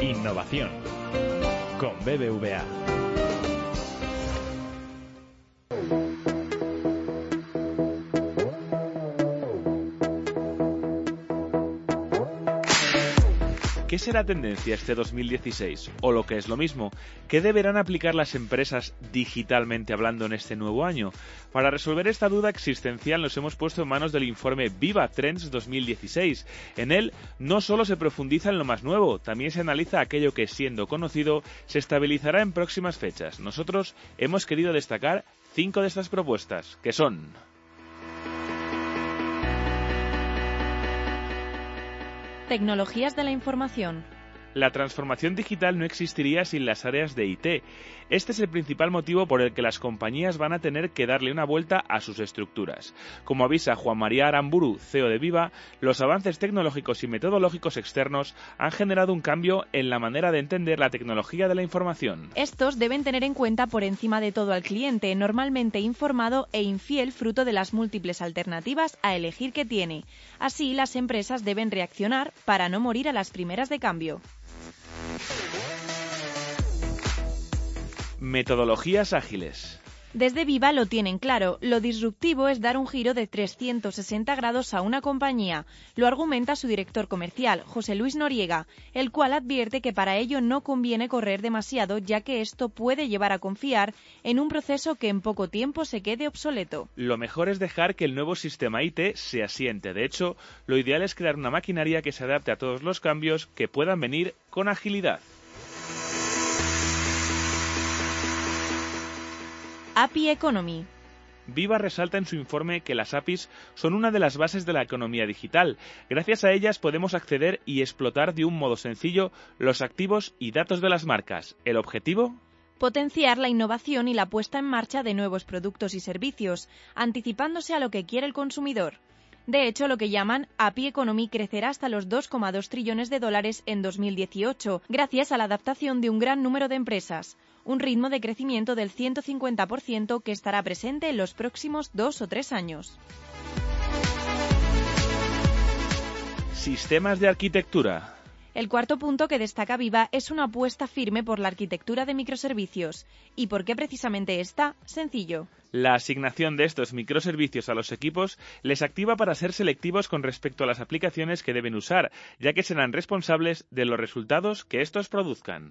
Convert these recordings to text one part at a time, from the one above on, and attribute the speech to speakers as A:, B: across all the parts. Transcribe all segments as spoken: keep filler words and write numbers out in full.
A: Innovación con B B V A. ¿Qué será tendencia este dos mil dieciséis? O lo que es lo mismo, ¿qué deberán aplicar las empresas digitalmente hablando en este nuevo año? Para resolver esta duda existencial nos hemos puesto en manos del informe Viva Trends dos mil dieciséis. En él no solo se profundiza en lo más nuevo, también se analiza aquello que, siendo conocido, se estabilizará en próximas fechas. Nosotros hemos querido destacar cinco de estas propuestas, que son:
B: Tecnologías de la información.
A: La transformación digital no existiría sin las áreas de I T. Este es el principal motivo por el que las compañías van a tener que darle una vuelta a sus estructuras. Como avisa Juan María Aramburu, C E O de Viva, los avances tecnológicos y metodológicos externos han generado un cambio en la manera de entender la tecnología de la información.
B: Estos deben tener en cuenta por encima de todo al cliente, normalmente informado e infiel fruto de las múltiples alternativas a elegir que tiene. Así, las empresas deben reaccionar para no morir a las primeras de cambio.
A: Metodologías ágiles.
B: Desde Viva lo tienen claro, lo disruptivo es dar un giro de trescientos sesenta grados a una compañía. Lo argumenta su director comercial, José Luis Noriega, el cual advierte que para ello no conviene correr demasiado, ya que esto puede llevar a confiar en un proceso que en poco tiempo se quede obsoleto.
A: Lo mejor es dejar que el nuevo sistema I T se asiente. De hecho, lo ideal es crear una maquinaria que se adapte a todos los cambios que puedan venir con agilidad.
B: A P I Economy.
A: Viva resalta en su informe que las A P Is son una de las bases de la economía digital. Gracias a ellas podemos acceder y explotar de un modo sencillo los activos y datos de las marcas. ¿El objetivo?
B: Potenciar la innovación y la puesta en marcha de nuevos productos y servicios, anticipándose a lo que quiere el consumidor. De hecho, lo que llaman A P I Economy crecerá hasta los dos coma dos trillones de dólares en dos mil dieciocho, gracias a la adaptación de un gran número de empresas. Un ritmo de crecimiento del ciento cincuenta por ciento que estará presente en los próximos dos o tres años.
A: Sistemas de arquitectura.
B: El cuarto punto que destaca Viva es una apuesta firme por la arquitectura de microservicios. ¿Y por qué precisamente esta? Sencillo.
A: La asignación de estos microservicios a los equipos les activa para ser selectivos con respecto a las aplicaciones que deben usar, ya que serán responsables de los resultados que estos produzcan.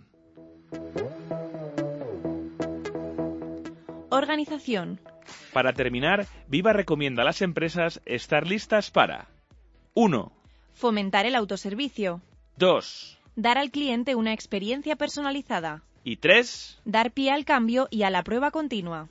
B: Organización.
A: Para terminar, Viva recomienda a las empresas estar listas para: uno.
B: Fomentar el autoservicio.
A: dos.
B: Dar al cliente una experiencia personalizada.
A: Y tres.
B: Dar pie al cambio y a la prueba continua.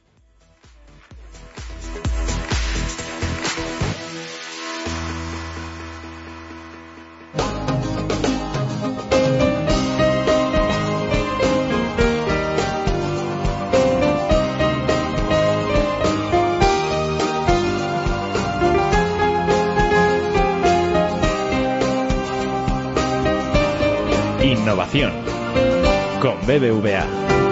A: Innovación con B B V A.